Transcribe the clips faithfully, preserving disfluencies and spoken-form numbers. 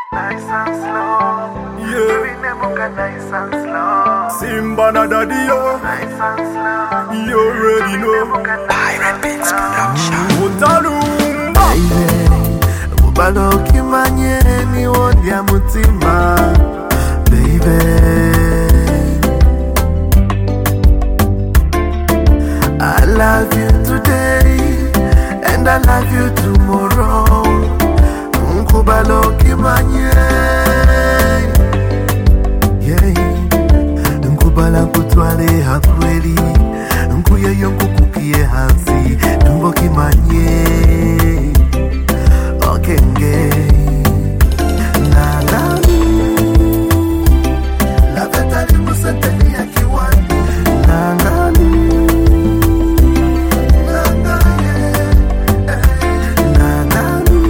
Nice and slow. Yeah. Baby, never nice and slow. Simba na daddy yo. Nice and slow. You already know. Pirate Beats Production. Utalumba. Baby, ubalo kimanye ni wondia mutima. Baby, I love you today and I love you tomorrow. Nkubalo kimanye, yeah. Nkubala kutwale hakweli, nkuye yonku kukie hansi, tumbo kimanye, okenge. Nangani, la vetali musenteni ya kiwani. Nangani, nangani, nangani.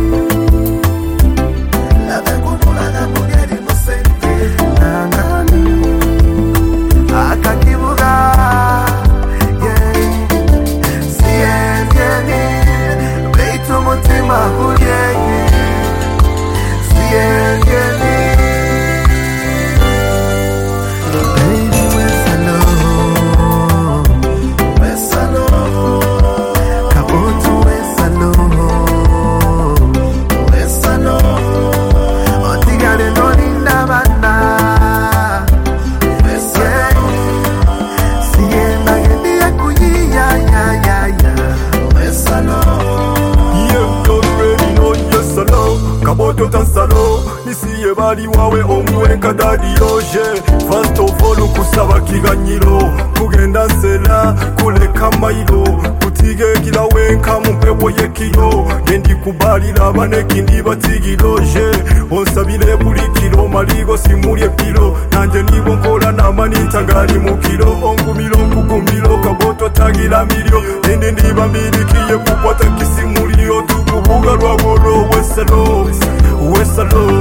Kaboto tansalo nisiye bali wawe omwenka dadi yoje. First of all kusaba kiganyiro kugenda nsela kuleka mailo kutige kila wenka mumpepo yekiyo yendi kubalira abaneki ndi batigiroje onsabire buli kilo maligo simulye pilo nanje nibo nkola namani ntangali mukiro ongumiro nkugumiro kaboto tagira milyo ende ndiba mbirikiye kukwata kisimulio tukubuga lwagolo wesalo wesalo